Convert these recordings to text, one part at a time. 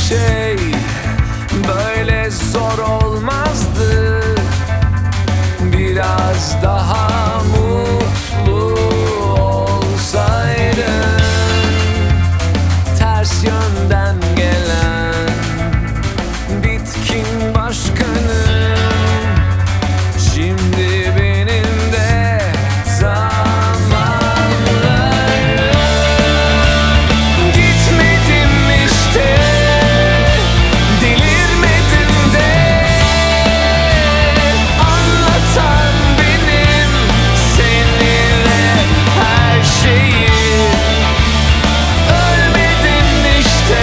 şey böyle zor olmazdı. Biraz daha mutlu olsaydın. Ters yönden gelen bitkin başkanım, şimdi benim de zamanlarım. Gitmedim işte, delirmedim de, anlatan benim seninle her şeyi. Ölmedim işte,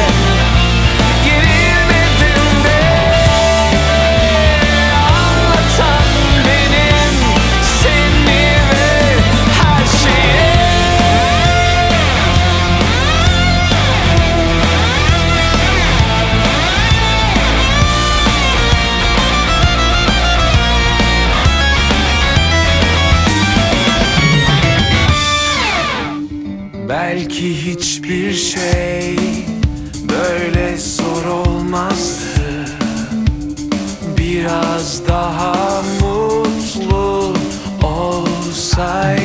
gerilmedim de, anlatan benim seni ve her şeyi. Belki hiçbir şey böyle zor olmazdı. Biraz daha mutlu olsaydı.